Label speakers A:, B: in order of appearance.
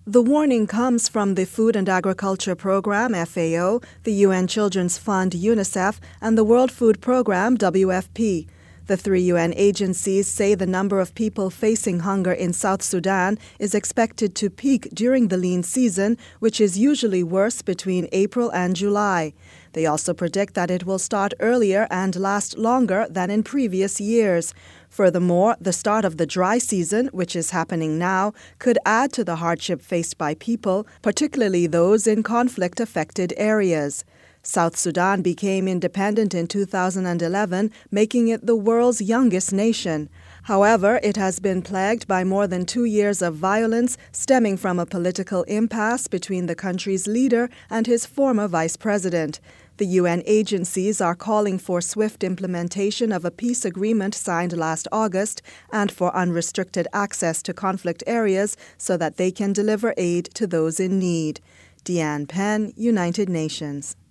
A: The warning comes from the Food and Agriculture Program, FAO, the UN Children's Fund, UNICEF, and the World Food Program, WFP. The three UN agencies say the number of people facing hunger in South Sudan is expected to peak during the lean season, which is usually worse between April and July. They also predict that it will start earlier and last longer than in previous years. Furthermore, the start of the dry season, which is happening now, could add to the hardship faced by people, particularly those in conflict-affected areas. South Sudan became independent in 2011, making it the world's youngest nation. However, it has been plagued by more than 2 years of violence stemming from a political impasse between the country's leader and his former vice president. The UN agencies are calling for swift implementation of a peace agreement signed last August and for unrestricted access to conflict areas so that they can deliver aid to those in need. Deanne Penn, United Nations.